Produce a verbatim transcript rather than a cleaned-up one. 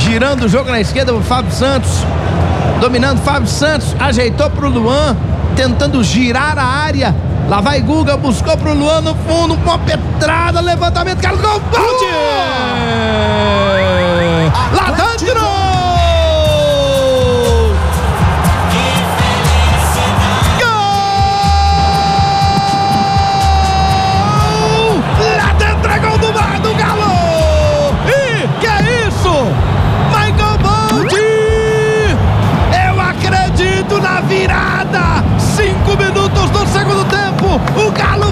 girando o jogo na esquerda, o Fábio Santos, dominando Fábio Santos, ajeitou pro Luan, tentando girar a área. Lá vai Guga, buscou pro Luan no fundo, uma pedrada, levantamento, Carlos Gol, bote! Lá dentro! Gol! Lá dentro é gol do, do Galo! E que é isso? Michael Bolt! Eu acredito na virada! Cinco minutos do segundo tempo, o Galo